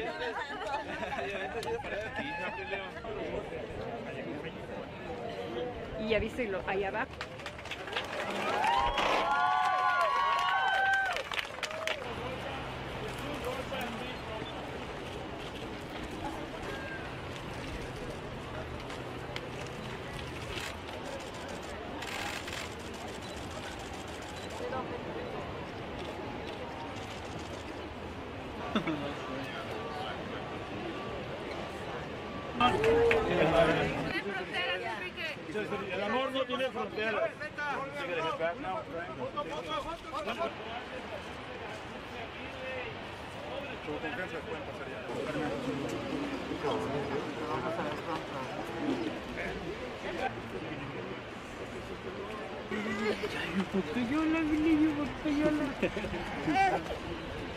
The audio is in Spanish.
Y ya viste allá abajo. El amor no tiene fronteras. Con confianza pueden pasar ya. Yo la vi, yo